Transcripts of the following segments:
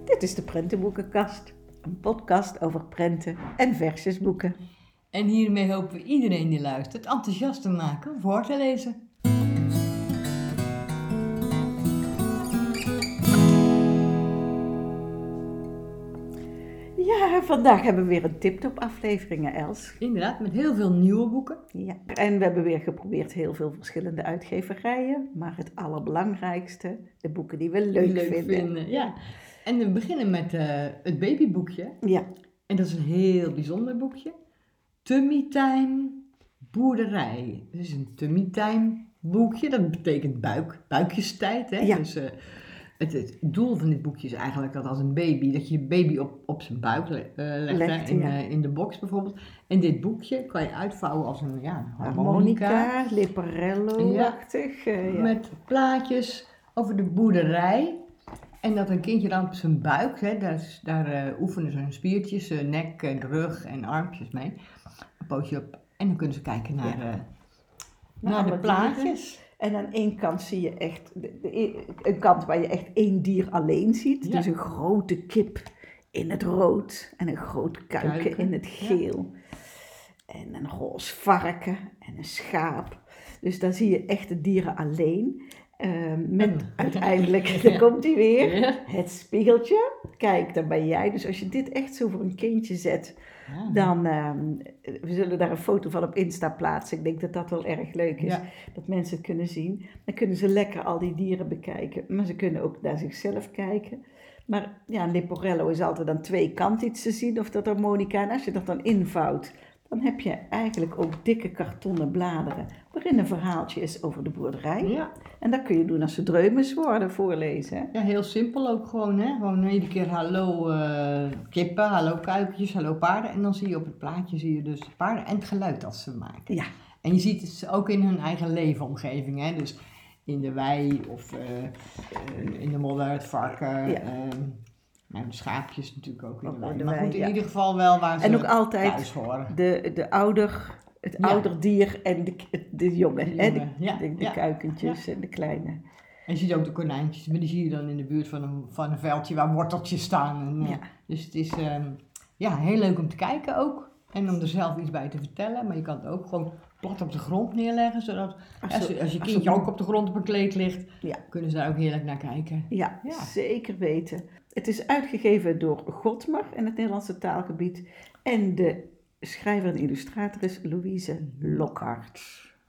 Dit is de Prentenboekenkast, een podcast over prenten en versjesboeken. En hiermee hopen we iedereen die luistert enthousiast te maken om voor te lezen. Ja, vandaag hebben we weer een tip-top aflevering, Els. Inderdaad, met heel veel nieuwe boeken. Ja, en we hebben weer geprobeerd heel veel verschillende uitgeverijen, maar het allerbelangrijkste, de boeken die we leuk vinden. Ja. En we beginnen met het babyboekje. Ja. En dat is een heel bijzonder boekje. Tummy Time Boerderij. Het is een Tummy Time boekje, dat betekent buikjestijd. Hè? Ja. Dus het doel van dit boekje is eigenlijk dat als een baby, dat je je baby op zijn buik legt, in de box bijvoorbeeld. En dit boekje kan je uitvouwen als een harmonica, Leporello-achtig. Met plaatjes over de boerderij. En dat een kindje dan op zijn buik, hè, daar oefenen ze hun spiertjes, nek en rug en armpjes mee. Een pootje op. En dan kunnen ze kijken naar de plaatjes. En aan één kant zie je echt, een kant waar je echt één dier alleen ziet. Ja. Dus een grote kip in het rood en een groot kuiken in het geel. Ja. En een roze varken en een schaap. Dus dan zie je echt de dieren alleen. Met uiteindelijk, daar komt hij weer, het spiegeltje. Kijk, daar ben jij. Dus als je dit echt zo voor een kindje zet, dan, we zullen daar een foto van op Insta plaatsen. Ik denk dat dat wel erg leuk is, dat mensen het kunnen zien. Dan kunnen ze lekker al die dieren bekijken, maar ze kunnen ook naar zichzelf kijken. Maar ja, een Leporello is altijd aan twee kanten iets te zien, of dat harmonica. En als je dat dan invouwt, dan heb je eigenlijk ook dikke kartonnen bladeren, waarin een verhaaltje is over de boerderij. Ja. En dat kun je doen als ze dreumes worden, voorlezen. Hè? Ja, heel simpel ook gewoon, hè. Gewoon iedere keer hallo kippen, hallo kuikentjes, hallo paarden. En dan zie je op het plaatje dus de paarden en het geluid dat ze maken. Ja. En je ziet het ook in hun eigen leefomgeving, hè. Dus in de wei of in de modder, het varken. Ja. Nou, de schaapjes natuurlijk ook in de wei. Maar goed, in ieder geval wel waar ze en ook altijd thuis horen. Het ouderdier en de jongen. De kuikentjes en de kleine. En je ziet ook de konijntjes, maar die zie je dan in de buurt van een veldje waar worteltjes staan. En, dus het is heel leuk om te kijken ook. En om er zelf iets bij te vertellen. Maar je kan het ook gewoon plat op de grond neerleggen. Zodat als je kindje ook op de grond op een kleed ligt, kunnen ze daar ook heerlijk naar kijken. Ja, zeker weten. Het is uitgegeven door Godmer in het Nederlandse taalgebied. En de schrijver en illustrator is Louise Lockhart.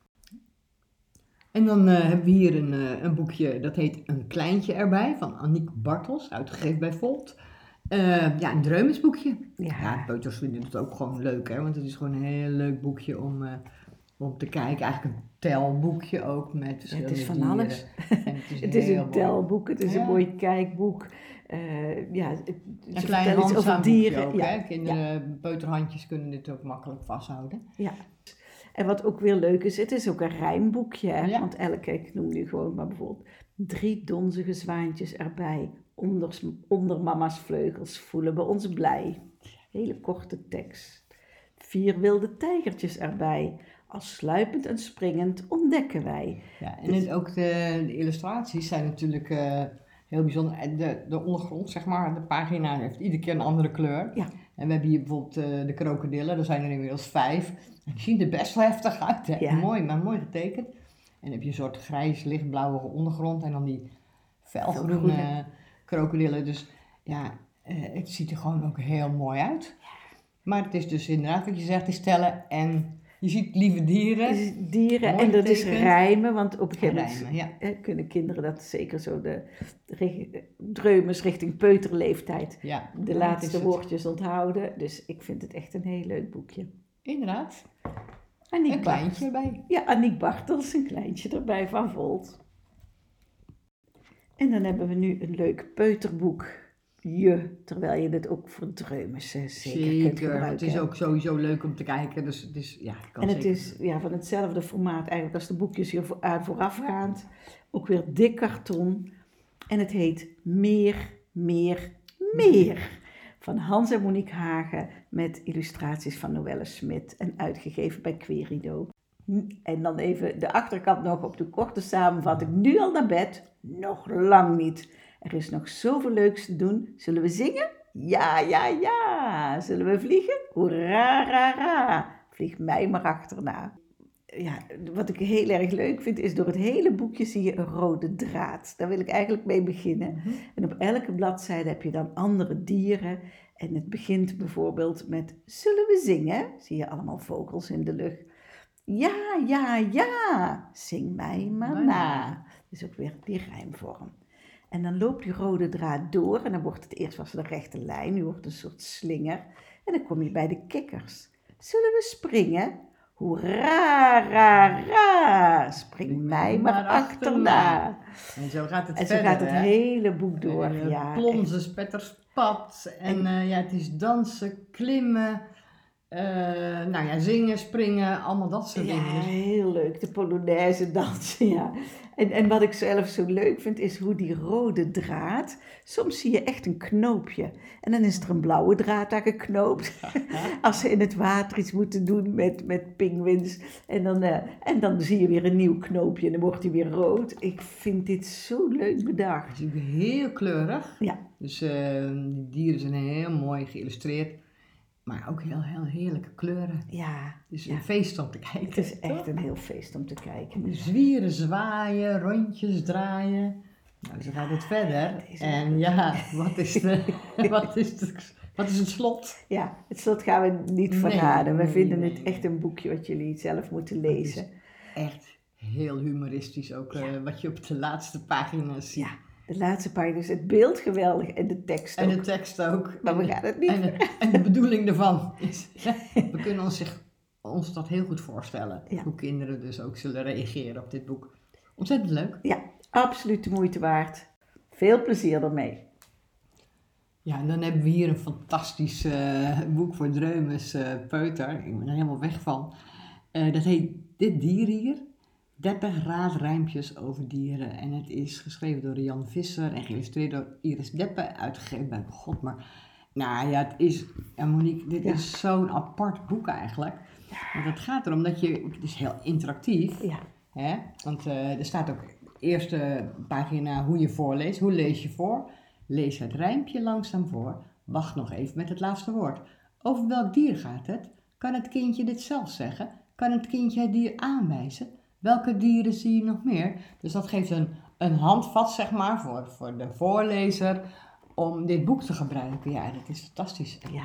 En dan hebben we hier een boekje, dat heet Een Kleintje erbij, van Aniek Bartels, uitgegeven bij Volt. Een dreumesboekje. Ja, peuters vinden het ook gewoon leuk, hè, want het is gewoon een heel leuk boekje om te kijken. Eigenlijk een telboekje ook met verschillende dieren. Het is van alles. Het is een telboek, het is een mooi kijkboek. Een klein handzaamboekje ook, hè. Kinderen, peuterhandjes kunnen dit ook makkelijk vasthouden. Ja. En wat ook weer leuk is, het is ook een rijmboekje. Hè? Ja. Want ik noem nu gewoon maar bijvoorbeeld 3 donzige zwaantjes erbij. Onder mama's vleugels voelen we ons blij. Hele korte tekst. 4 wilde tijgertjes erbij. Als sluipend en springend ontdekken wij. Ja, en ook de illustraties zijn natuurlijk heel bijzonder. De ondergrond, zeg maar, de pagina heeft iedere keer een andere kleur. Ja. En we hebben hier bijvoorbeeld de krokodillen, er zijn er inmiddels 5. En die zien er best wel heftig uit, hè? Ja. Mooi getekend. En dan heb je een soort grijs, lichtblauwe ondergrond en dan die felgroene krokodillen. Dus het ziet er gewoon ook heel mooi uit. Maar het is dus inderdaad wat je zegt, is tellen en je ziet lieve dieren. Dieren en dat is rijmen, want op een gegeven moment kunnen kinderen dat zeker zo de dreumes richting peuterleeftijd de laatste woordjes onthouden. Dus ik vind het echt een heel leuk boekje. Inderdaad. Een kleintje erbij. Ja, Aniek Bartels, een kleintje erbij van Volt. En dan hebben we nu een leuk peuterboek. Terwijl je dit ook voor dreumes zeker kunt gebruiken. Het is ook sowieso leuk om te kijken. Dus het is, het is van hetzelfde formaat eigenlijk als de boekjes hier voorafgaand. Ook weer dik karton. En het heet Meer. Van Hans en Monique Hagen met illustraties van Noelle Smit en uitgegeven bij Querido. En dan even de achterkant nog op de korte samenvatting. Nu al naar bed? Nog lang niet. Er is nog zoveel leuks te doen. Zullen we zingen? Ja, ja, ja. Zullen we vliegen? Hoera, ra, ra. Vlieg mij maar achterna. Ja, wat ik heel erg leuk vind is door het hele boekje zie je een rode draad. Daar wil ik eigenlijk mee beginnen. Mhm. En op elke bladzijde heb je dan andere dieren. En het begint bijvoorbeeld met zullen we zingen? Zie je allemaal vogels in de lucht. Ja, ja, ja, zing mij maar na. Dus ook weer die rijmvorm. En dan loopt die rode draad door en dan wordt het eerst was de rechte lijn, nu wordt het een soort slinger. En dan kom je bij de kikkers. Zullen we springen? Hoera, ra, ra, spring mij maar achterna. En zo gaat het En zo verder, gaat het hele boek door. Ja, plonzen, spetterspad. En het is dansen, klimmen, zingen, springen, allemaal dat soort dingen. Ja, Dus heel leuk. De Polonaise dansen, ja. En wat ik zelf zo leuk vind, is hoe die rode draad... Soms zie je echt een knoopje. En dan is er een blauwe draad daar geknoopt. Als ze in het water iets moeten doen met pinguïns. En dan zie je weer een nieuw knoopje en dan wordt hij weer rood. Ik vind dit zo leuk bedacht. het is natuurlijk heel kleurig. Ja. Dus die dieren zijn heel mooi geïllustreerd. Maar ook heel, heel heerlijke kleuren. Ja. Dus ja. een feest om te kijken. Het is echt een heel feest om te kijken. Zwieren, zwaaien, rondjes draaien. Nou, zo gaat het verder. En ja, wat is het slot? Ja, het slot gaan we niet verraden. We vinden nee. het echt een boekje wat jullie zelf moeten lezen. Echt heel humoristisch ook, wat je op de laatste pagina's ziet. Ja, de laatste pagina is het beeld geweldig en de tekst ook. En de tekst ook. Maar we gaan het niet en de bedoeling ervan is, we kunnen ons dat heel goed voorstellen. Ja. Hoe kinderen dus ook zullen reageren op dit boek. Ontzettend leuk. Ja, absoluut de moeite waard. Veel plezier ermee. Ja, en dan hebben we hier een fantastisch boek voor Dreumes peuter. Ik ben er helemaal weg van. Dat heet Dit dier hier. 30 raadrijmpjes over dieren. En het is geschreven door Jan Visser en geïllustreerd door Iris Deppe. Uitgegeven bij Godmer. Nou ja, het is, Monique, dit is zo'n apart boek eigenlijk. Want het gaat erom dat het is heel interactief. Ja. Hè? Want er staat ook de eerste pagina hoe je voorleest. Hoe lees je voor? Lees het rijmpje langzaam voor. Wacht nog even met het laatste woord. Over welk dier gaat het? Kan het kindje dit zelf zeggen? Kan het kindje het dier aanwijzen? Welke dieren zie je nog meer? Dus dat geeft een handvat, zeg maar, voor de voorlezer om dit boek te gebruiken. Ja, dat is fantastisch. Ja,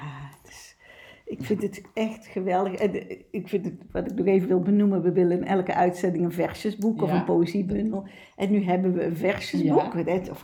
ik vind het echt geweldig. En ik vind het, wat ik nog even wil benoemen, we willen in elke uitzending een versjesboek of een poëziebundel. En nu hebben we een versjesboek, of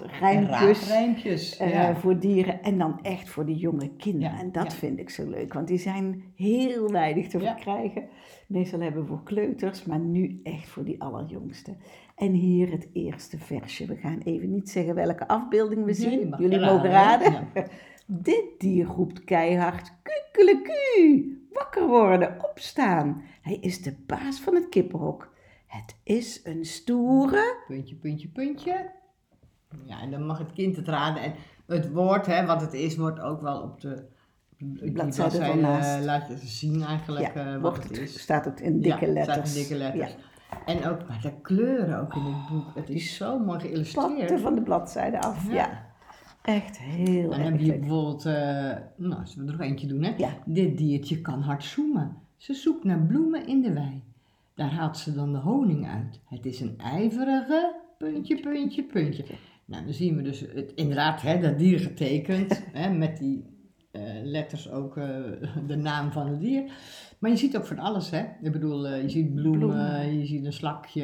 raadrijmpjes voor dieren en dan echt voor de jonge kinderen. Ja, en dat vind ik zo leuk, want die zijn heel weinig te verkrijgen. Meestal hebben we voor kleuters, maar nu echt voor die allerjongste. En hier het eerste versje. We gaan even niet zeggen welke afbeelding we zien. Jullie mogen raden. Ja. Dit dier roept keihard, kukeleku, wakker worden, opstaan. Hij is de baas van het kippenhok. Het is een stoere... Puntje, puntje, puntje. Ja, en dan mag het kind het raden. En het woord, wat het is, wordt ook wel op de bladzijde van naast. Laat je zien eigenlijk wat het is. Staat het in dikke letters. Staat in dikke letters. Ja. En ook maar de kleuren ook in het boek. Het is zo mooi geïllustreerd. Platten van de bladzijde af, ja. Echt heel erg. Dan heb je bijvoorbeeld, zullen we er nog eentje doen, hè? Ja. Dit diertje kan hard zoemen. Ze zoekt naar bloemen in de wei. Daar haalt ze dan de honing uit. Het is een ijverige, puntje, puntje, puntje. Nou, dan zien we dus inderdaad dat dier getekend, met die letters ook de naam van het dier. Maar je ziet ook van alles, hè. Ik bedoel, je ziet bloemen, je ziet een slakje.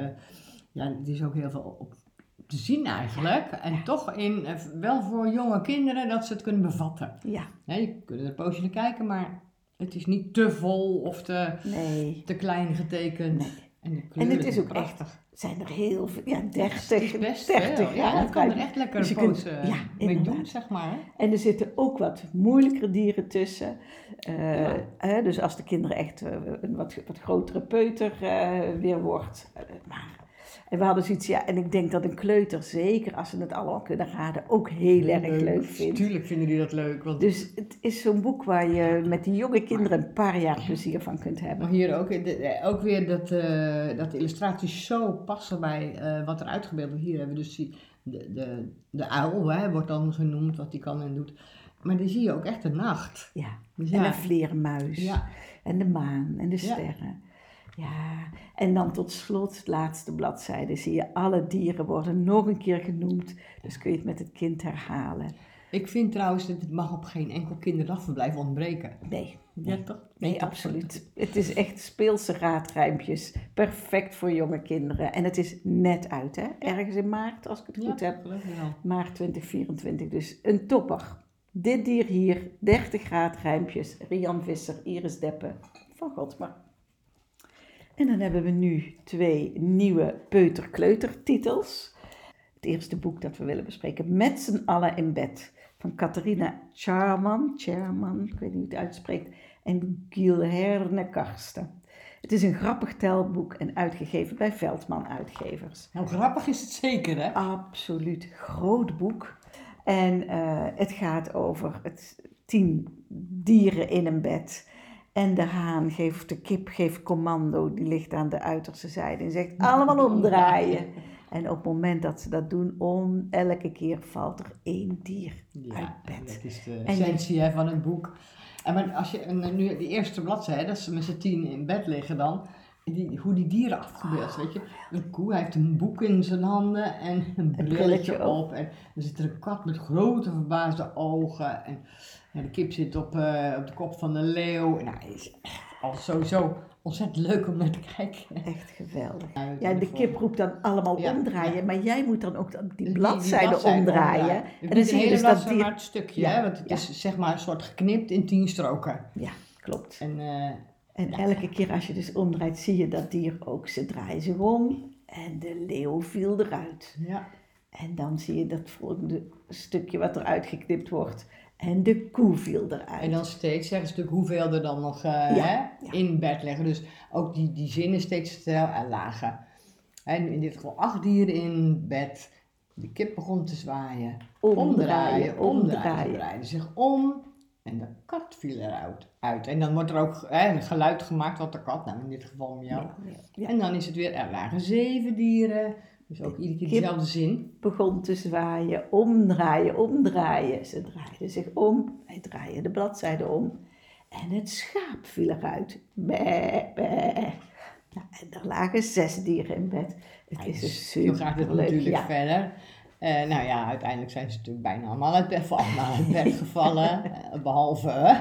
Het is ook heel veel op te zien eigenlijk. En toch wel voor jonge kinderen dat ze het kunnen bevatten. Ja. Je kunt er een poosje naar kijken, maar het is niet te vol of te klein getekend. Nee. En het is ook prachtig. Echt, zijn er heel veel, 30. Ja, dat kan er echt lekker dus een poos mee doen, zeg maar. Hè? En er zitten ook wat moeilijkere dieren tussen. Dus als de kinderen echt een wat grotere peuter weer wordt. En we hadden zoiets, en ik denk dat een kleuter, zeker als ze het allemaal kunnen raden, ook heel erg leuk vindt. Tuurlijk vinden die dat leuk. Want... Dus het is zo'n boek waar je met die jonge kinderen een paar jaar plezier van kunt hebben. Maar hier ook weer dat de illustraties zo passen bij wat er uitgebeeld wordt. Hier hebben we dus de uil, hè, wordt dan genoemd, wat die kan en doet. Maar die zie je ook echt de nacht. Ja, Dus en een vleermuis. Ja. En de maan en de sterren. Ja, en dan tot slot, laatste bladzijde, zie je alle dieren worden nog een keer genoemd. Dus kun je het met het kind herhalen. Ik vind trouwens dat het mag op geen enkel kinderdagverblijf ontbreken. Nee. Ja, toch? Nee, absoluut. Het is echt speelse raadrijmpjes. Perfect voor jonge kinderen. En het is net uit, hè? Ergens in maart, als ik het goed heb. Maart 2024. Dus een topper. Dit dier hier, 30 raadrijmpjes. Rian Visser, Iris Deppe van Godmer. En dan hebben we nu 2 nieuwe peuter-kleuter-titels. Het eerste boek dat we willen bespreken, Met z'n allen in bed, van Catharina Charman, ik weet niet hoe het uitspreekt, en Guilherne Karsten. Het is een grappig telboek en uitgegeven bij Veldman Uitgevers. Nou, grappig is het zeker, hè? Absoluut, groot boek. En het gaat over 10 dieren in een bed. En de haan geeft, de kip geeft commando, die ligt aan de uiterste zijde en zegt allemaal omdraaien. En op het moment dat ze dat doen, elke keer valt er 1 dier uit bed. Dat is de essentie van het boek. En maar als je nu de eerste bladzijde, dat ze met z'n 10 in bed liggen dan, hoe die dieren afgebeeld, weet je. Een koe, hij heeft een boek in zijn handen en een brilletje op. En er zit er een kat met grote verbaasde ogen. En de kip zit op de kop van de leeuw. En hij is echt al sowieso ontzettend leuk om naar te kijken. Echt geweldig. Ja, de kip roept dan allemaal omdraaien, maar jij moet dan ook die bladzijde omdraaien. En dan zie je dus dat dier... maar het stukje, hè? Want het is zeg maar een soort geknipt in 10 stroken. Ja, klopt. En elke keer als je dus omdraait, zie je dat dier ook. Ze draaien zich om en de leeuw viel eruit. Ja. En dan zie je dat volgende stukje wat eruit geknipt wordt. En de koe viel eruit. En dan steeds zeggen ze natuurlijk hoeveel er dan nog in bed liggen. Dus ook die zinnen steeds stijl en lager. En in dit geval 8 dieren in bed. De kip begon te zwaaien. Omdraaien. Ze draaide zich om. En de kat viel eruit. En dan wordt er ook een geluid gemaakt wat de kat, nou in dit geval miauw. Ja. En dan is het weer, er lagen 7 dieren. Dus ook iedere keer dezelfde zin. Begon te zwaaien, omdraaien. Ze draaiden zich om, hij draaide de bladzijde om. En het schaap viel eruit. Bé. Nou, en er lagen 6 dieren in bed. Het is een super leuk. Zo gaat het natuurlijk verder. Nou ja, uiteindelijk zijn ze natuurlijk bijna allemaal uit bed gevallen. Behalve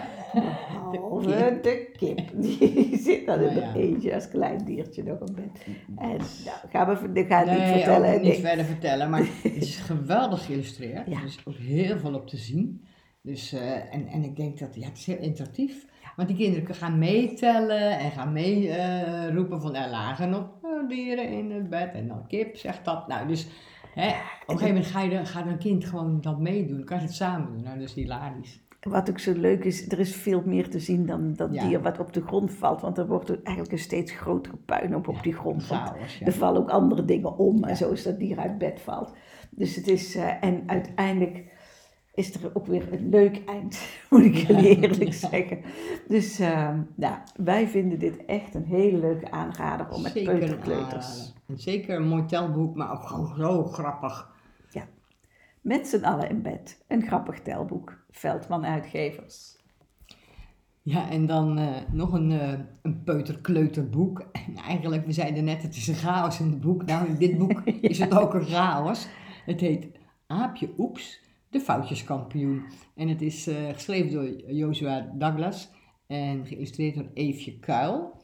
de kip. Die zit dan in een eentje als klein diertje nog op bed. En nou, gaan we niet vertellen. Niet verder vertellen, maar het is geweldig geïllustreerd. Er is ook heel veel op te zien. Dus, en ik denk dat het is heel interactief. Want die kinderen gaan meetellen en gaan meeroepen van er lagen nog dieren in het bed. En dan kip zegt dat. Nou, dus... Hè, op een gegeven moment gaat een kind gewoon dat meedoen, dan kan je het samen doen, nou, dat is hilarisch. Wat ook zo leuk is, er is veel meer te zien dan dat dier wat op de grond valt, want er wordt eigenlijk een steeds grotere puinhoop op die grond. Er vallen ook andere dingen om en zo is dat dier uit bed valt. Dus het is, en uiteindelijk is er ook weer een leuk eind, moet ik jullie eerlijk zeggen. Dus wij vinden dit echt een hele leuke aanrader om met peuterkleuters. Zeker een mooi telboek, maar ook gewoon zo grappig. Ja, Met z'n allen in bed. Een grappig telboek. Veldman Uitgevers. Ja, en dan nog een peuterkleuterboek. En eigenlijk, we zeiden net, het is een chaos in het boek. Nou, in dit boek is het ook een chaos. Het heet Aapje Oeps, de foutjeskampioen. En het is geschreven door Joshua Douglas en geïllustreerd door Eefje Kuil.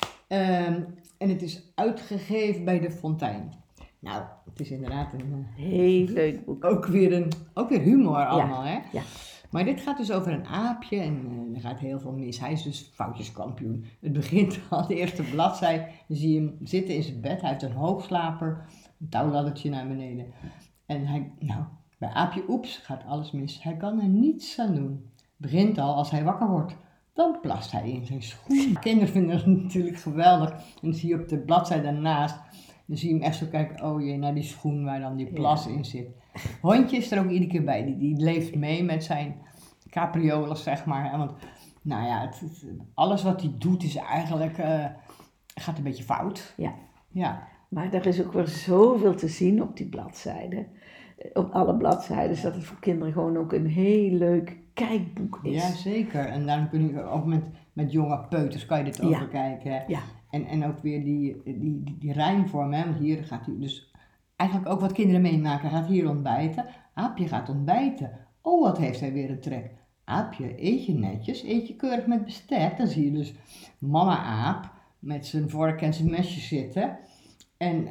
En het is uitgegeven bij De Fontein. Nou, het is inderdaad een heel leuk boek. Ook weer humor allemaal, hè? Ja. Maar dit gaat dus over een aapje en er gaat heel veel mis. Hij is dus foutjeskampioen. Het begint al de eerste bladzijde. Dan zie je hem zitten in zijn bed. Hij heeft een hoogslaper, een touwladdertje naar beneden. En bij aapje Oeps gaat alles mis. Hij kan er niets aan doen. Het begint al als hij wakker wordt. Dan plast hij in zijn schoen. Kinderen vinden het natuurlijk geweldig. En dan zie je op de bladzijde daarnaast, dan zie je hem echt zo kijken, oh jee, naar die schoen waar dan die plas in zit. Hondje is er ook iedere keer bij, die leeft mee met zijn caprioles, zeg maar. Want, nou ja, alles wat hij doet is eigenlijk, gaat een beetje fout. Ja. Ja. Maar er is ook weer zoveel te zien op die bladzijde. op alle bladzijden, zodat het voor kinderen gewoon ook een heel leuk kijkboek is. Ja, zeker. En dan kun je ook met jonge peuters kan je dit ook bekijken. Ja. En ook weer die rijmvorm, hè. Want hier gaat hij dus eigenlijk ook wat kinderen meemaken. Hij gaat hier ontbijten. Aapje gaat ontbijten. Oh, wat heeft hij weer een trek. Aapje, eet je netjes, eet je keurig met bestek. Dan zie je dus mama aap met zijn vork en zijn mesje zitten. En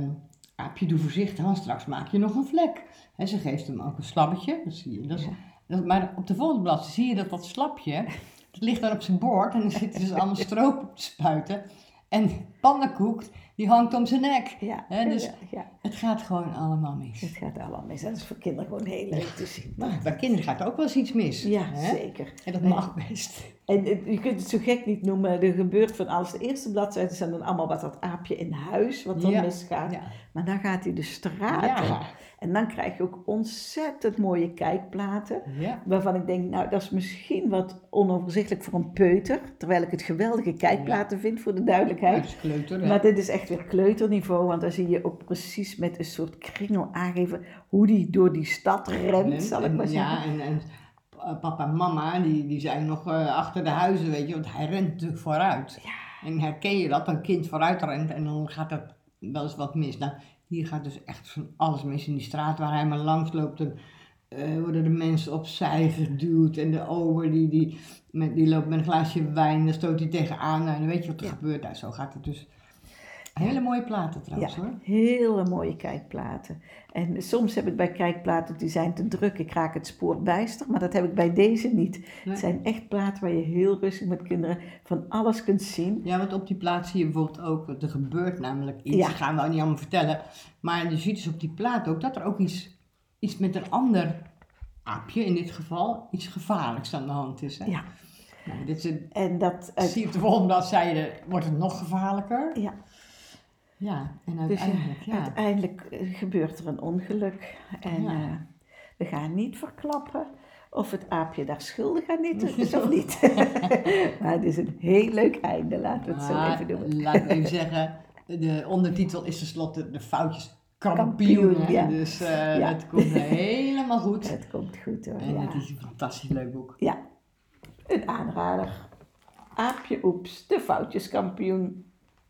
Aapje, doe voorzichtig, want straks maak je nog een vlek. En ze geeft hem ook een slabbetje. Dat zie je. Maar op de volgende bladzijde zie je dat slapje, dat ligt daar op zijn bord. En dan zit hij dus allemaal stroop op te spuiten. En pannenkoek, die hangt om zijn nek. Ja, Dus het gaat gewoon allemaal mis. Het gaat allemaal mis. Dat is voor kinderen gewoon heel leuk te zien. Maar bij kinderen gaat er ook wel eens iets mis. Ja, zeker. En dat mag best. En je kunt het zo gek niet noemen. Er gebeurt van alles. De eerste bladzijden zijn dan allemaal wat dat aapje in huis, wat dan misgaat. Ja. Maar dan gaat hij de straat op. En dan krijg je ook ontzettend mooie kijkplaten. Ja. Waarvan ik denk, nou dat is misschien wat onoverzichtelijk voor een peuter. Terwijl ik het geweldige kijkplaten vind, voor de duidelijkheid. Ja, dat is kleuter, maar dit is echt weer kleuterniveau. Want dan zie je ook precies met een soort kringel aangeven hoe die door die stad rent, zal ik maar zeggen. Ja, en papa en mama, die zijn nog achter de huizen, weet je. Want hij rent natuurlijk vooruit. Ja. En herken je dat, een kind vooruit rent en dan gaat er wel eens wat mis. Nou, hier gaat dus echt van alles mis in die straat waar hij maar langs loopt. Dan worden de mensen opzij geduwd en de ober die loopt met een glaasje wijn, dan stoot hij tegenaan en dan weet je wat er gebeurt. Nou, zo gaat het dus. Hele mooie platen trouwens hoor. Hele mooie kijkplaten. En soms heb ik bij kijkplaten, die zijn te druk, ik raak het spoor bijster, maar dat heb ik bij deze niet. Nee. Het zijn echt platen waar je heel rustig met kinderen van alles kunt zien. Ja, want op die plaat zie je bijvoorbeeld ook, er gebeurt namelijk iets, dat gaan we ook niet allemaal vertellen. Maar je ziet dus op die plaat ook dat er ook iets met een ander aapje, in dit geval, iets gevaarlijks aan de hand is. Hè? Ja. Nou, zie je op de volgende bladzijde, wordt het nog gevaarlijker. Ja. Ja, en uiteindelijk, uiteindelijk gebeurt er een ongeluk en we gaan niet verklappen of het aapje daar schuldig aan is of niet. Maar het is een heel leuk einde, laten we het zo even doen. Laten we even zeggen, de ondertitel is tenslotte de foutjes kampioen. Dus het komt helemaal goed. Het komt goed hoor. En het is een fantastisch leuk boek. Ja, een aanrader. Aapje Oeps, de foutjeskampioen.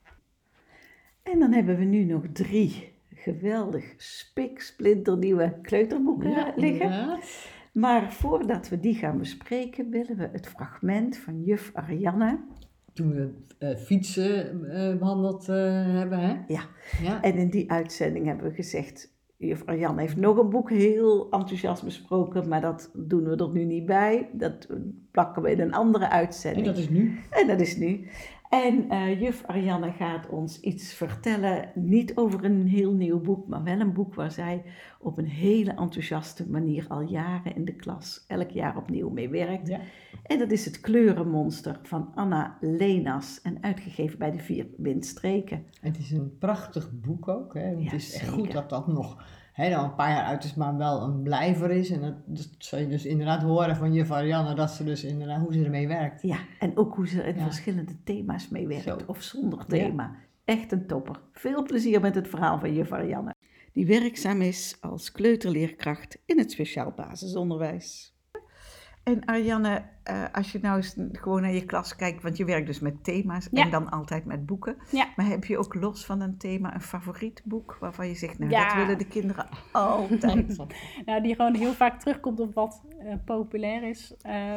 En dan hebben we nu nog 3 geweldig spiksplinternieuwe kleuterboeken liggen. Ja. Maar voordat we die gaan bespreken, willen we het fragment van juf Arianne. Toen we fietsen behandeld hebben, hè? Ja, en in die uitzending hebben we gezegd, juf Arianne heeft nog een boek heel enthousiast besproken, maar dat doen we er nu niet bij. Dat plakken we in een andere uitzending. En dat is nu. En juf Arianne gaat ons iets vertellen, niet over een heel nieuw boek, maar wel een boek waar zij op een hele enthousiaste manier al jaren in de klas elk jaar opnieuw mee werkt. Ja. En dat is Het Kleurenmonster van Anna Leenas en uitgegeven bij de 4 Windstreken. Het is een prachtig boek ook. Hè? Het is echt goed dat nog al een paar jaar uit is, maar wel een blijver is. En dat zal je dus inderdaad horen van juf Arianne, dat ze dus inderdaad hoe ze ermee werkt. Ja, en ook hoe ze in verschillende thema's mee werkt, of zonder thema. Ja. Echt een topper. Veel plezier met het verhaal van juf Arianne, die werkzaam is als kleuterleerkracht in het speciaal basisonderwijs. En Arianne, als je nou eens gewoon naar je klas kijkt, want je werkt dus met thema's en dan altijd met boeken. Ja. Maar heb je ook los van een thema een favoriet boek waarvan je zegt, nou dat willen de kinderen altijd? Nou, die gewoon heel vaak terugkomt op wat populair is.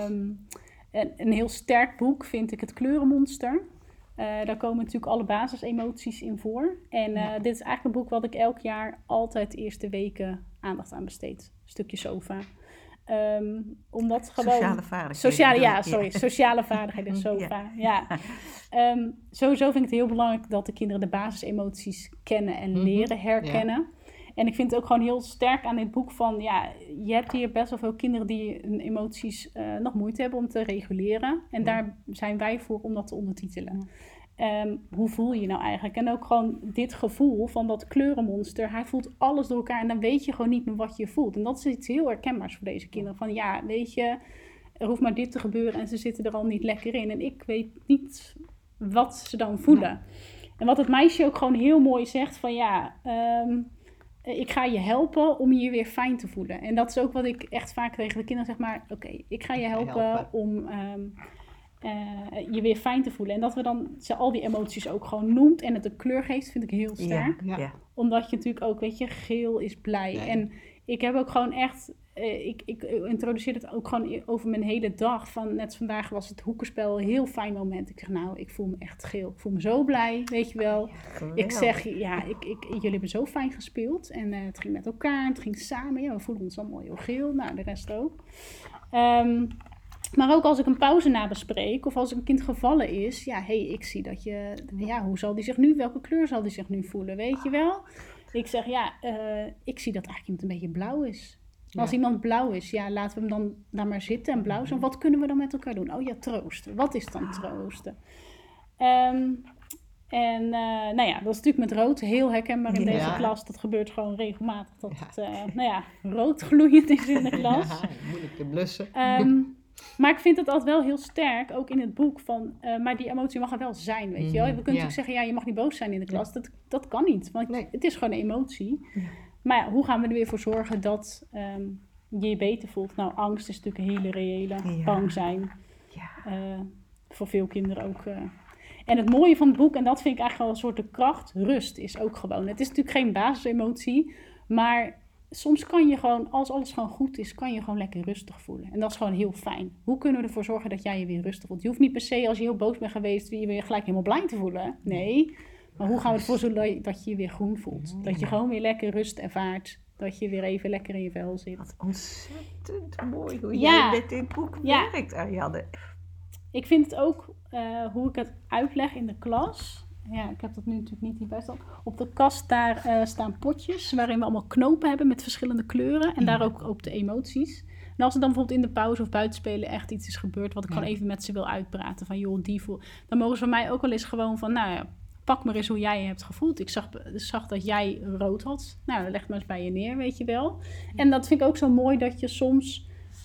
Een heel sterk boek vind ik Het Kleurenmonster. Daar komen natuurlijk alle basisemoties in voor. En dit is eigenlijk een boek wat ik elk jaar altijd de eerste weken aandacht aan besteed. Een stukje sofa. Omdat gewoon... Sociale vaardigheden. Sociale vaardigheden, sofa. Ja. Sowieso vind ik het heel belangrijk dat de kinderen de basisemoties kennen en leren herkennen. Ja. En ik vind het ook gewoon heel sterk aan dit boek van, je hebt hier best wel veel kinderen die hun emoties nog moeite hebben om te reguleren. En daar zijn wij voor om dat te ondertitelen. Hoe voel je nou eigenlijk? En ook gewoon dit gevoel van dat kleurenmonster. Hij voelt alles door elkaar en dan weet je gewoon niet meer wat je voelt. En dat is iets heel herkenbaars voor deze kinderen. Van weet je, er hoeft maar dit te gebeuren en ze zitten er al niet lekker in. En ik weet niet wat ze dan voelen. En wat het meisje ook gewoon heel mooi zegt van ik ga je helpen om je weer fijn te voelen. En dat is ook wat ik echt vaak tegen de kinderen zeg, maar oké, ik ga je helpen om je weer fijn te voelen. En dat we dan ze al die emoties ook gewoon noemt en het een kleur geeft, vind ik heel sterk. Ja. Omdat je natuurlijk ook, weet je, geel is blij. Nee. En ik heb ook gewoon echt, ik introduceer het ook gewoon over mijn hele dag. Van net vandaag was het hoekenspel een heel fijn moment. Ik zeg, nou, ik voel me echt geel. Ik voel me zo blij, weet je wel. Ik zeg, jullie hebben zo fijn gespeeld. En het ging met elkaar, het ging samen. Ja, we voelen ons allemaal heel geel. Nou, de rest ook. Maar ook als ik een pauze nabespreek of als een kind gevallen is, ik zie dat je, hoe zal die zich nu, welke kleur zal die zich nu voelen, weet je wel? Ik zeg, ik zie dat eigenlijk iemand een beetje blauw is. Ja. Als iemand blauw is, laten we hem dan daar maar zitten en blauw zijn. Wat kunnen we dan met elkaar doen? Oh ja, troosten. Wat is dan troosten? Dat is natuurlijk met rood heel herkenbaar in deze klas. Dat gebeurt gewoon regelmatig. Dat het rood gloeiend is in de klas. Ja, moeilijk te blussen. Maar ik vind het altijd wel heel sterk, ook in het boek, van, maar die emotie mag er wel zijn, weet je wel. We kunnen natuurlijk zeggen, je mag niet boos zijn in de klas. Dat kan niet, want het is gewoon een emotie. Ja. Maar hoe gaan we er weer voor zorgen dat je je beter voelt? Nou, angst is natuurlijk een hele reële, bang zijn. Ja. Voor veel kinderen ook. En het mooie van het boek, en dat vind ik eigenlijk wel een soort de kracht, rust is ook gewoon. Het is natuurlijk geen basisemotie, maar soms kan je gewoon, als alles gewoon goed is, kan je gewoon lekker rustig voelen. En dat is gewoon heel fijn. Hoe kunnen we ervoor zorgen dat jij je weer rustig voelt? Je hoeft niet per se, als je heel boos bent geweest, je weer gelijk helemaal blij te voelen. Nee. Maar hoe gaan we ervoor zorgen dat je je weer groen voelt? Dat je gewoon weer lekker rust ervaart. Dat je weer even lekker in je vel zit. Wat ontzettend mooi hoe jij met dit boek werkt, Ariadne. Ik vind het ook, hoe ik het uitleg in de klas. Ja, ik heb dat nu natuurlijk niet hierbij staan. Op de kast daar staan potjes waarin we allemaal knopen hebben met verschillende kleuren. En daar ook de emoties. En als er dan bijvoorbeeld in de pauze of buitenspelen echt iets is gebeurd wat ik gewoon even met ze wil uitpraten. Van joh, die voel. Dan mogen ze van mij ook wel eens gewoon van, pak maar eens hoe jij je hebt gevoeld. Ik zag dat jij rood had. Nou, leg maar eens bij je neer, weet je wel. En dat vind ik ook zo mooi dat je soms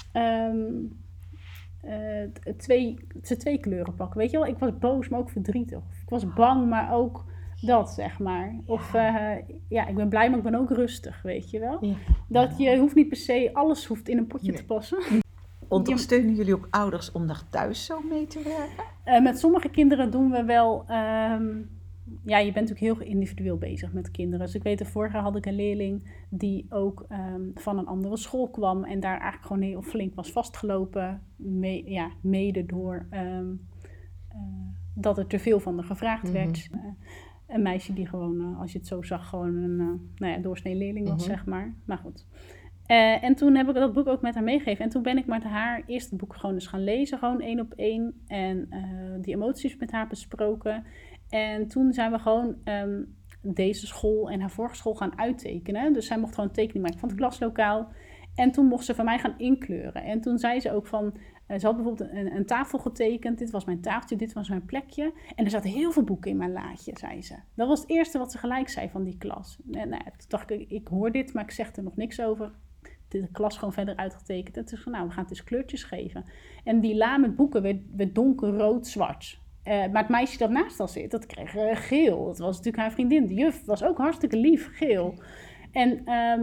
twee kleuren pakken. Weet je wel, ik was boos, maar ook verdrietig. Ik was bang, maar ook dat, zeg maar. Of ik ben blij, maar ik ben ook rustig, weet je wel. Ja. Dat je hoeft niet per se, alles hoeft in een potje te passen. Ondersteunen jullie ook ouders om daar thuis zo mee te werken? Met sommige kinderen doen we wel. Je bent natuurlijk heel individueel bezig met kinderen. Dus ik weet, vorig jaar had ik een leerling die ook van een andere school kwam en daar eigenlijk gewoon heel flink was vastgelopen. Mede door dat er te veel van haar gevraagd werd. Een meisje die gewoon, als je het zo zag, gewoon een doorsnee leerling was, zeg maar. Maar goed. En toen heb ik dat boek ook met haar meegegeven. En toen ben ik met haar eerst het boek gewoon eens gaan lezen, gewoon 1 op 1. En die emoties met haar besproken. En toen zijn we gewoon deze school en haar vorige school gaan uittekenen. Dus zij mocht gewoon een tekening maken van het klaslokaal. En toen mocht ze van mij gaan inkleuren. En toen zei ze ook van, ze had bijvoorbeeld een tafel getekend. Dit was mijn tafeltje, dit was mijn plekje. En er zaten heel veel boeken in mijn laadje, zei ze. Dat was het eerste wat ze gelijk zei van die klas. En toen dacht ik hoor dit, maar ik zeg er nog niks over. De klas gewoon verder uitgetekend. En toen zei we gaan het eens kleurtjes geven. En die la met boeken werd donkerrood-zwart. Maar het meisje dat naast haar zit, dat kreeg geel. Dat was natuurlijk haar vriendin. De juf was ook hartstikke lief, geel. En,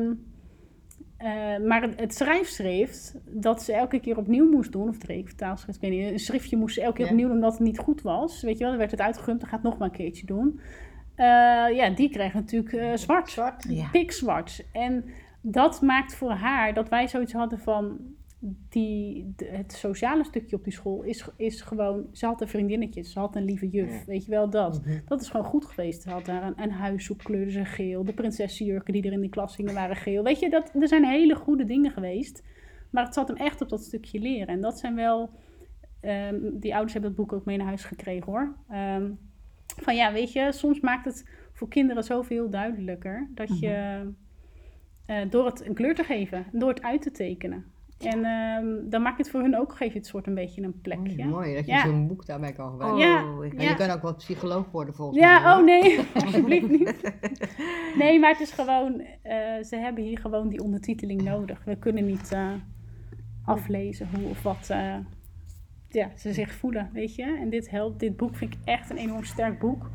maar het schrijfschrift, dat ze elke keer opnieuw moest doen, of het vertaalschrift, ik weet niet, een schriftje moest ze elke keer opnieuw doen omdat het niet goed was. Weet je wel, dan werd het uitgegumd, dan gaat het nog maar een keertje doen. Die kreeg natuurlijk zwart, pikzwart. En dat maakt voor haar dat wij zoiets hadden van het sociale stukje op die school is gewoon, ze had een vriendinnetjes, ze had een lieve juf, weet je wel dat. Dat is gewoon goed geweest. Ze had daar een huishoek, kleurde ze geel, de prinsessenjurken die er in die klas hingen waren geel. Weet je, er zijn hele goede dingen geweest, maar het zat hem echt op dat stukje leren. En dat zijn wel, die ouders hebben dat boek ook mee naar huis gekregen hoor. Weet je, soms maakt het voor kinderen zoveel duidelijker dat je door het een kleur te geven, door het uit te tekenen. En dan maakt het voor hun ook, geef je het soort een beetje een plekje. Mooi dat je zo'n boek daarbij kan gebruiken. En je kan ook wel psycholoog worden volgens mij. Ja, nee, alsjeblieft niet. Nee, maar het is gewoon, ze hebben hier gewoon die ondertiteling nodig. We kunnen niet aflezen hoe of wat ze zich voelen, weet je. En dit boek vind ik echt een enorm sterk boek. Ja.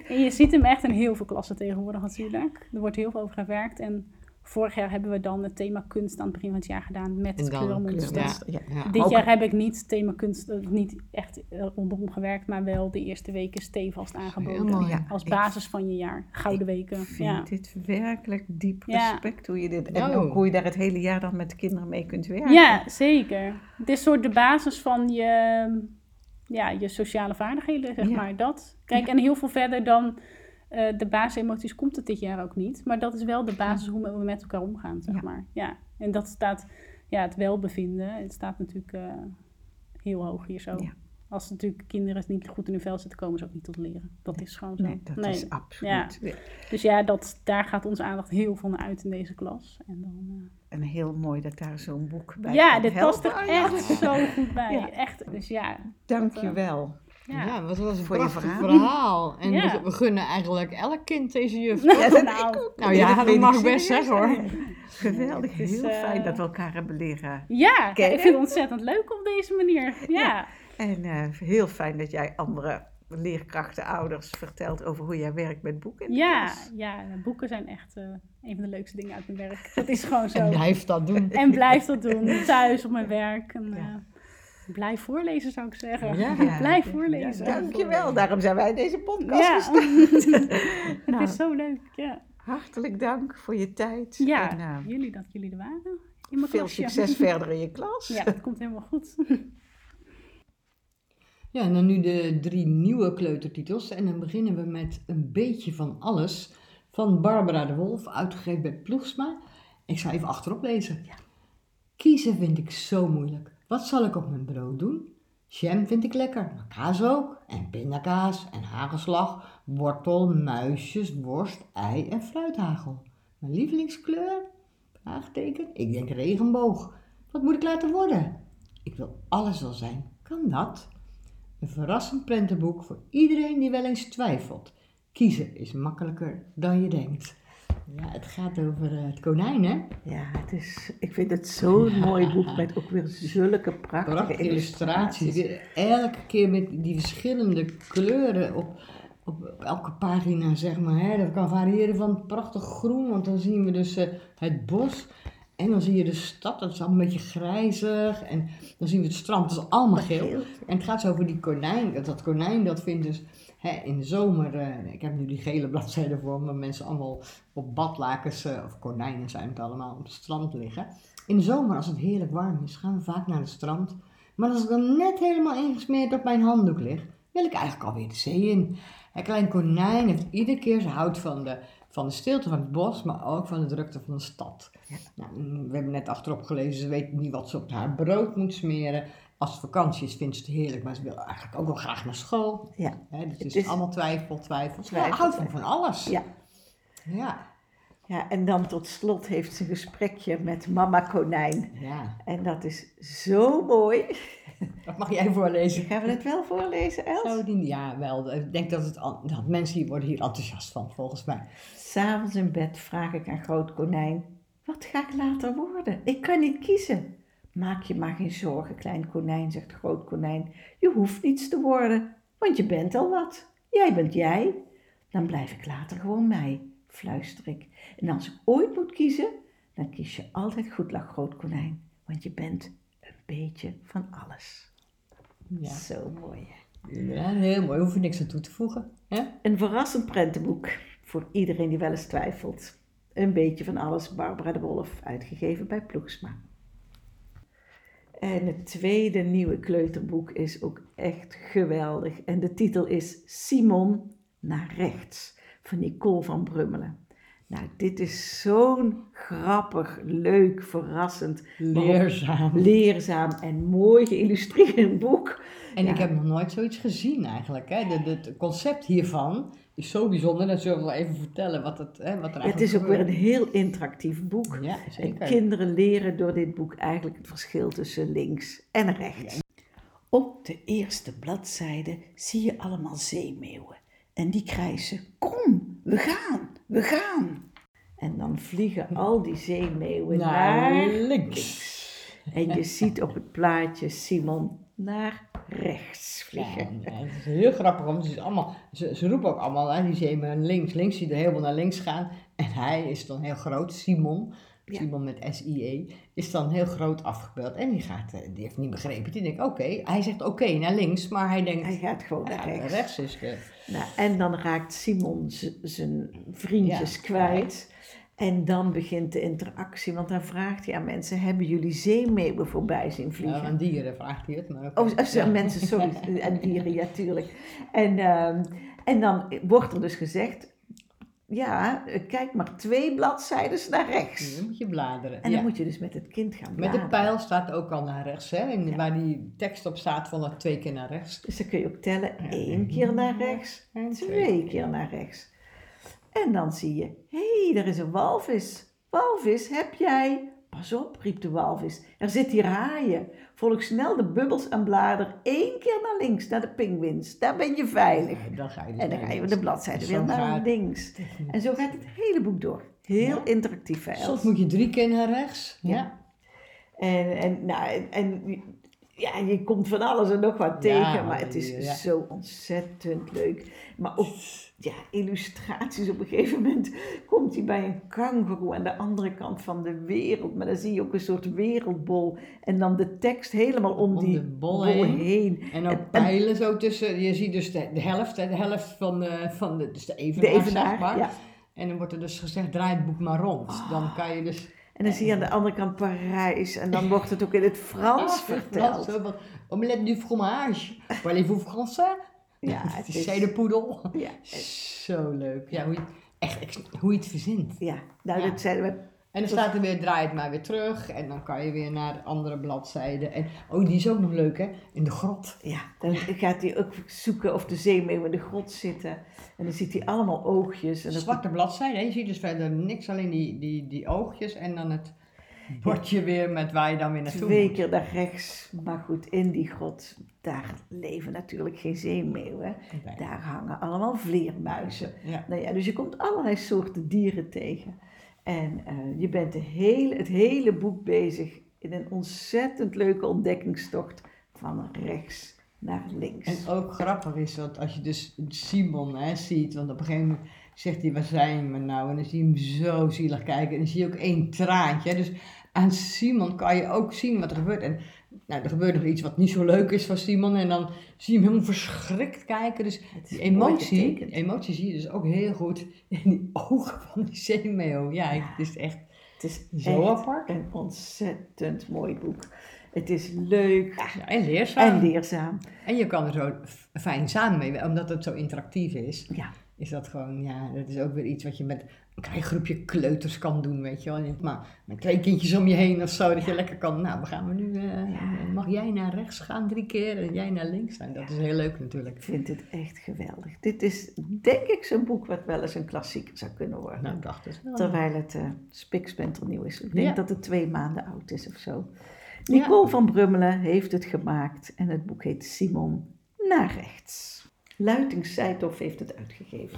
En je ziet hem echt in heel veel klassen tegenwoordig natuurlijk. Er wordt heel veel over gewerkt. En vorig jaar hebben we dan het thema kunst aan het begin van het jaar gedaan met het kleurenmonster. Dit jaar heb ik niet thema kunst, niet echt rondom gewerkt, maar wel de eerste weken stevast aangeboden. Als basis van je jaar. Gouden weken. Ik vind dit werkelijk diep respect hoe je dit... En ook hoe je daar het hele jaar dan met de kinderen mee kunt werken. Ja, zeker. Het is soort de basis van je sociale vaardigheden, zeg maar. Dat. Kijk, en heel veel verder dan... de basisemoties komt het dit jaar ook niet. Maar dat is wel de basis hoe we met elkaar omgaan, zeg maar. Ja. En dat staat, het welbevinden. Het staat natuurlijk heel hoog hier zo. Ja. Als natuurlijk kinderen niet goed in hun vel zitten, komen ze ook niet tot leren. Dat is gewoon zo. Nee, dat is absoluut. Ja. Dus daar gaat onze aandacht heel veel naar uit in deze klas. En dan... En heel mooi dat daar zo'n boek bij dit past er echt zo goed bij. Ja. Echt, dus Dank je wel. Ja, wat was een prachtig verhaal. En we gunnen eigenlijk elk kind deze juf. Dat mag ik best zeggen hoor. Geweldig, heel fijn dat we elkaar hebben leren kennen. Ik vind het ontzettend leuk op deze manier. Ja. En heel fijn dat jij andere leerkrachten, ouders vertelt over hoe jij werkt met boeken. Ja, boeken zijn echt een van de leukste dingen uit mijn werk. Dat is gewoon zo. En blijf dat doen. Thuis op mijn werk. En, blijf voorlezen, zou ik zeggen. Blijf voorlezen. Dankjewel, daarom zijn wij deze podcast gestart. Het is zo leuk, Hartelijk dank voor je tijd. Ja, en, jullie dat jullie er waren. Veel succes verder in je klas. Ja, het komt helemaal goed. Ja, en dan nu de 3 nieuwe kleutertitels. En dan beginnen we met Een beetje van alles van Barbara de Wolf, uitgegeven bij Ploegsma. Ik zal even achterop lezen. Ja. Kiezen vind ik zo moeilijk. Wat zal ik op mijn brood doen? Jam vind ik lekker, maar kaas ook. En pindakaas en hagelslag, wortel, muisjes, worst, ei en fruithagel. Mijn lievelingskleur? Vraagteken. Ik denk regenboog. Wat moet ik laten worden? Ik wil alles wel zijn. Kan dat? Een verrassend prentenboek voor iedereen die wel eens twijfelt. Kiezen is makkelijker dan je denkt. Ja, het gaat over het konijn, hè? Ja, ik vind het zo'n mooi boek met ook weer zulke prachtige illustraties. Elke keer met die verschillende kleuren op elke pagina, zeg maar. Hè? Dat kan variëren van prachtig groen, want dan zien we dus het bos. En dan zie je de stad, dat is allemaal een beetje grijzig. En dan zien we het strand, dat is allemaal geel. En het gaat zo over die konijn. Dat konijn, dat vindt dus in de zomer... ik heb nu die gele bladzijden voor me. Mensen allemaal op badlakens, of konijnen zijn het allemaal, op het strand liggen. In de zomer, als het heerlijk warm is, gaan we vaak naar het strand. Maar als ik dan net helemaal ingesmeerd op mijn handdoek lig, wil ik eigenlijk alweer de zee in. Een klein konijn heeft iedere keer, ze houdt van de stilte van het bos, maar ook van de drukte van de stad. Ja. Nou, we hebben net achterop gelezen, ze weet niet wat ze op haar brood moet smeren. Als het vakantie is, vindt ze het heerlijk, maar ze wil eigenlijk ook wel graag naar school. Ja. Dus het is allemaal twijfel. Ze houdt van alles. Ja. Ja, en dan tot slot heeft ze een gesprekje met mama konijn. Ja. En dat is zo mooi. Dat mag jij voorlezen. Gaan we het wel voorlezen, Els? Ja, wel. Ik denk dat mensen hier worden hier enthousiast van, volgens mij. 'S'avonds in bed vraag ik aan groot konijn: wat ga ik later worden? Ik kan niet kiezen. Maak je maar geen zorgen, klein konijn, zegt groot konijn. Je hoeft niets te worden, want je bent al wat. Jij bent jij. Dan blijf ik later gewoon mij, fluister ik. En als ik ooit moet kiezen, dan kies je altijd goed, lag groot konijn. Want je bent een beetje van alles. Ja. Zo mooi, hè? Ja, heel mooi. Hoef je niks aan toe te voegen. Hè? Een verrassend prentenboek voor iedereen die wel eens twijfelt. Een beetje van alles, Barbara de Wolf, uitgegeven bij Ploegsma. En het tweede nieuwe kleuterboek is ook echt geweldig. En de titel is Simon naar rechts, van Nicole van Brummelen. Nou, dit is zo'n grappig, leuk, verrassend, leerzaam en mooi geïllustreerd boek. En ik heb nog nooit zoiets gezien eigenlijk. Hè? Het concept hiervan is zo bijzonder. Dat zullen we wel even vertellen wat er eigenlijk Het is ook weer een heel interactief boek. Ja, zeker. En kinderen leren door dit boek eigenlijk het verschil tussen links en rechts. Ja. Op de eerste bladzijde zie je allemaal zeemeeuwen. En die krijsen: kom, we gaan. En dan vliegen al die zeemeeuwen naar links. En je ziet op het plaatje Simon naar rechts vliegen. Ja, het is heel grappig, want het is allemaal, ze roepen ook allemaal, hè, die zeemen links, die er helemaal naar links gaan. En hij is dan heel groot, Simon met S-I-E, is dan heel groot afgebeeld. En die heeft niet begrepen, die denkt oké. Hij zegt oké, naar links, maar hij denkt... Hij gaat gewoon naar rechts. Rechts is Nou, en dan raakt Simon zijn vriendjes kwijt. En dan begint de interactie, want dan vraagt hij aan mensen, hebben jullie zeemeeuwen voorbij zien vliegen? Ja, aan dieren vraagt hij het. Maar aan mensen, sorry, aan dieren, ja tuurlijk. En dan wordt er dus gezegd, ja, kijk maar 2 bladzijden naar rechts. Dan moet je bladeren. En dan moet je dus met het kind gaan bladeren. Met de pijl staat ook al naar rechts, hè? Waar die tekst op staat van dat 2 keer naar rechts. Dus dan kun je ook tellen, 1 keer naar rechts, 2 keer naar rechts. En dan zie je, hé, er is een walvis. Walvis, heb jij? Pas op, riep de walvis. Er zit hier haaien. Volg snel de bubbels en blader 1 keer naar links, naar de pinguïns. Daar ben je veilig. Ja, dan ga je en dan ga je met de bladzijde weer naar links. En zo gaat het hele boek door. Heel interactief. Soms moet je 3 keer naar rechts. Ja. Ja, je komt van alles en nog wat tegen, maar het is zo ontzettend leuk. Maar ook illustraties. Op een gegeven moment komt hij bij een kangoeroe aan de andere kant van de wereld. Maar dan zie je ook een soort wereldbol. En dan de tekst helemaal om die bol heen. En ook pijlen zo tussen. Je ziet dus de helft van dus de evenaar, zeg maar. Ja. En dan wordt er dus gezegd, draai het boek maar rond. Dan kan je dus... En dan zie je aan de andere kant Parijs. En dan wordt het ook in het Frans verteld. Omelette du fromage. Parlez-vous français? Ja, het is zijdepoedel. Ja. Zo leuk. Ja, hoe je het verzint. Ja, nou dat zeiden we. En dan staat er weer, draai het maar weer terug. En dan kan je weer naar de andere bladzijde. En die is ook nog leuk, hè? In de grot. Ja, dan gaat hij ook zoeken of de zeemeeuwen in de grot zitten. En dan ziet hij allemaal oogjes. En zwarte bladzijde, hè? Je ziet dus verder niks, alleen die oogjes. En dan het bordje weer met waar je dan weer naartoe 2 keer naar rechts. Maar goed, in die grot, daar leven natuurlijk geen zeemeeuwen. Nee. Daar hangen allemaal vleermuizen. Ja. Nou ja, dus je komt allerlei soorten dieren tegen. En je bent het hele boek bezig in een ontzettend leuke ontdekkingstocht van rechts naar links. En ook grappig is dat als je dus Simon ziet, want op een gegeven moment zegt hij, waar zijn we nou? En dan zie je hem zo zielig kijken en dan zie je ook 1 traantje. Dus aan Simon kan je ook zien wat er gebeurt. En er gebeurt nog iets wat niet zo leuk is van Simon en dan zie je hem helemaal verschrikt kijken. Dus die emotie zie je dus ook heel goed in die ogen van die zeemeeuw. Ja, het is zo apart. Een ontzettend mooi boek. Het is leuk. Ja, en leerzaam. En je kan er zo fijn samen mee, omdat het zo interactief is. Ja. Is dat gewoon, dat is ook weer iets wat je met een klein groepje kleuters kan doen, weet je wel. Maar met 2 kindjes om je heen of zo, dat je lekker kan, we gaan nu, mag jij naar rechts gaan 3 keer en jij naar links gaan. Dat is heel leuk natuurlijk. Ik vind het echt geweldig. Dit is, denk ik, zo'n boek wat wel eens een klassieker zou kunnen worden. Nou, dacht het wel. Terwijl het spiksplinternieuw is. Ik denk dat het 2 maanden oud is of zo. Nicole van Brummelen heeft het gemaakt en het boek heet Simon naar rechts. Luitings Seithoff heeft het uitgegeven.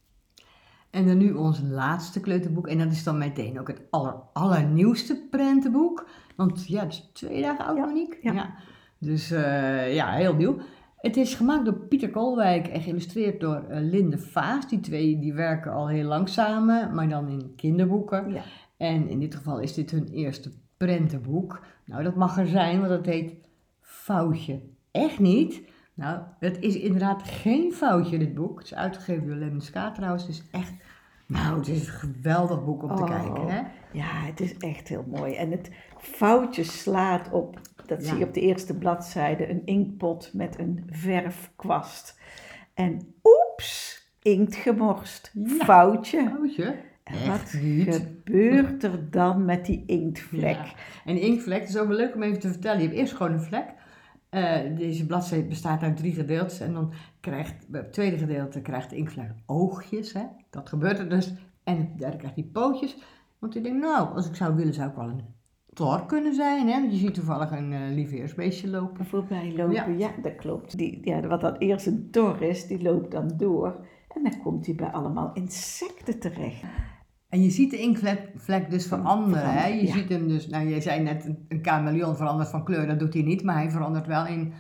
En dan nu ons laatste kleuterboek. En dat is dan meteen ook het allernieuwste prentenboek. Want het is 2 dagen oud, Monique. Ja. Dus heel nieuw. Het is gemaakt door Pieter Kolwijk en geïllustreerd door Linde Vaas. Die 2 die werken al heel lang samen, maar dan in kinderboeken. Ja. En in dit geval is dit hun eerste prentenboek. Nou, dat mag er zijn, want het heet Foutje. Echt niet? Nou, het is inderdaad geen foutje, dit boek. Het is uitgegeven door Lemmens K. trouwens. Het is echt, het is een geweldig boek om te kijken, hè? Ja, het is echt heel mooi. En het foutje slaat op, dat zie je op de eerste bladzijde, een inktpot met een verfkwast. En oeps, inkt gemorst. Ja, foutje. En wat gebeurt er dan met die inktvlek? Ja. En die inktvlek, het is ook wel leuk om even te vertellen. Je hebt eerst gewoon een vlek. Deze bladzijde bestaat uit 3 gedeeltes en dan het tweede gedeelte krijgt de inktvlek oogjes. Hè? Dat gebeurt er dus. En het derde krijgt die pootjes. Want ik denk, als ik zou willen, zou ik wel een tor kunnen zijn. Hè? Want je ziet toevallig een lieveheersbeestje lopen. Voorbij lopen, ja dat klopt. Wat dan eerst een tor is, die loopt dan door. En dan komt hij bij allemaal insecten terecht. En je ziet de inktvlek dus veranderen. Hè? Je ziet hem dus, jij zei net, een chameleon verandert van kleur, dat doet hij niet. Maar hij verandert wel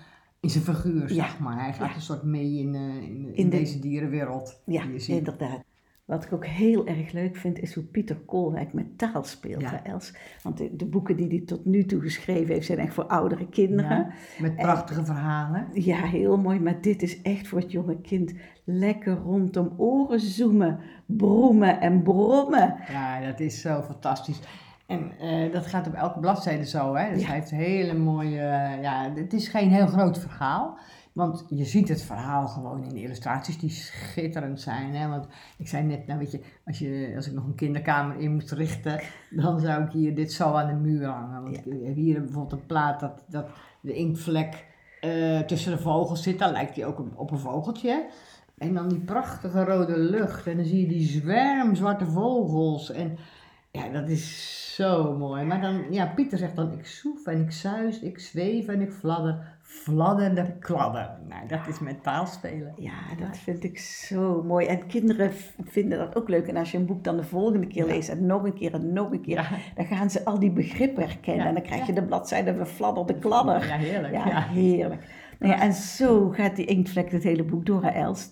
in zijn figuur, zeg maar. Hij gaat een soort mee in deze dierenwereld. Ja, inderdaad. Wat ik ook heel erg leuk vind, is hoe Pieter Koolwijk met taal speelt, hè, Els. Want de boeken die hij tot nu toe geschreven heeft, zijn echt voor oudere kinderen. Ja, met prachtige verhalen. Ja, heel mooi. Maar dit is echt voor het jonge kind lekker rondom oren zoemen, broemen en brommen. Ja, dat is zo fantastisch. En dat gaat op elke bladzijde zo, hè. Dus hij heeft hele mooie... het is geen heel groot verhaal. Want je ziet het verhaal gewoon in de illustraties die schitterend zijn. Hè? Want ik zei net, nou weet je, als ik nog een kinderkamer in moest richten, dan zou ik hier dit zo aan de muur hangen. Want ik heb hier bijvoorbeeld een plaat dat de inktvlek tussen de vogels zit. Dan lijkt die ook op een vogeltje. En dan die prachtige rode lucht. En dan zie je die zwerm zwarte vogels. En ja, dat is zo mooi. Maar dan, Pieter zegt dan, ik soef en ik suis, ik zweef en ik fladder. Fladderde kladder. Nou, dat is met taal spelen. Ja, dat vind ik zo mooi. En kinderen vinden dat ook leuk. En als je een boek dan de volgende keer leest en nog een keer en nog een keer, dan gaan ze al die begrippen herkennen. En dan krijg je de bladzijde van fladderde kladder. Ja, heerlijk. Ja, heerlijk. Nou ja, en zo gaat die inktvlek het hele boek door, Els.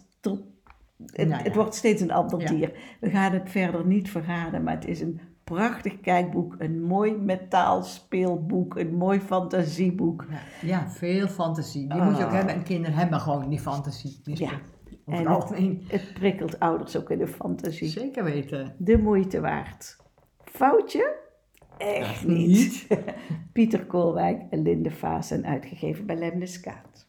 Het wordt steeds een ander dier. We gaan het verder niet verraden, maar het is een prachtig kijkboek, een mooi metaalspeelboek, een mooi fantasieboek. Ja, veel fantasie. Die moet je ook hebben en kinderen hebben gewoon die fantasie. En het prikkelt ouders ook in de fantasie. Zeker weten. De moeite waard. Foutje? Echt niet. Pieter Koolwijk en Linde Vaassen, uitgegeven bij Lemniskaat.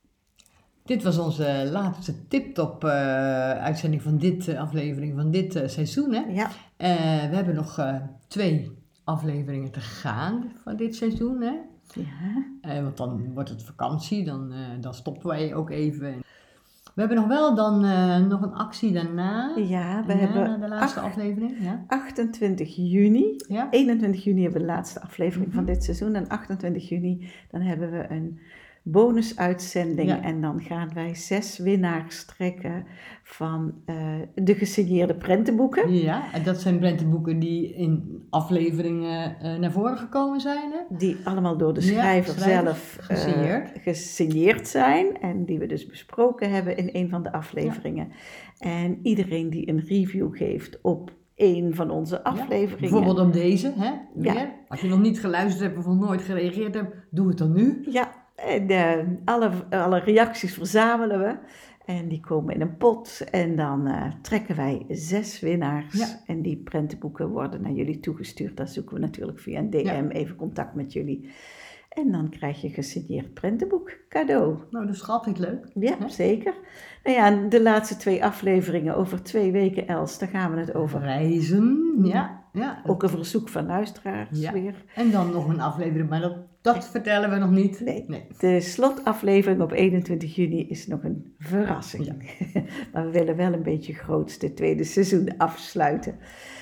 Dit was onze laatste tip-top uitzending van dit aflevering van dit seizoen. Hè? Ja. We hebben nog 2 afleveringen te gaan van dit seizoen. Hè? Ja. Want dan wordt het vakantie, dan stoppen wij ook even. We hebben nog wel dan nog een actie daarna. Ja, we hebben de laatste aflevering. Ja. 28 juni. Ja. 21 juni hebben we de laatste aflevering van dit seizoen. En 28 juni dan hebben we een bonusuitzending en dan gaan wij 6 winnaars trekken van de gesigneerde prentenboeken. Ja, en dat zijn prentenboeken die in afleveringen naar voren gekomen zijn. Hè? Die allemaal door de schrijver zelf gesigneerd zijn en die we dus besproken hebben in een van de afleveringen. Ja. En iedereen die een review geeft op een van onze afleveringen. Bijvoorbeeld op deze, hè? Weer. Ja. Als je nog niet geluisterd hebt of nog nooit gereageerd hebt, doe het dan nu. Ja. En alle reacties verzamelen we en die komen in een pot en dan trekken wij 6 winnaars en die prentenboeken worden naar jullie toegestuurd. Dan zoeken we natuurlijk via een DM even contact met jullie en dan krijg je een gesigneerd prentenboek cadeau. Nou, dat is altijd leuk. Ja, zeker. Nou ja, de laatste 2 afleveringen over 2 weken, Els, daar gaan we het over reizen. Ja. Ook een verzoek van luisteraars weer. En dan nog een aflevering, maar dat vertellen we nog niet. Nee. De slotaflevering op 21 juni is nog een verrassing. Ja. Maar we willen wel een beetje groots dit tweede seizoen afsluiten.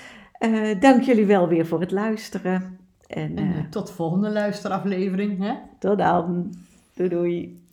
Dank jullie wel weer voor het luisteren. En tot de volgende luisteraflevering. Hè? Tot dan. Doei doei.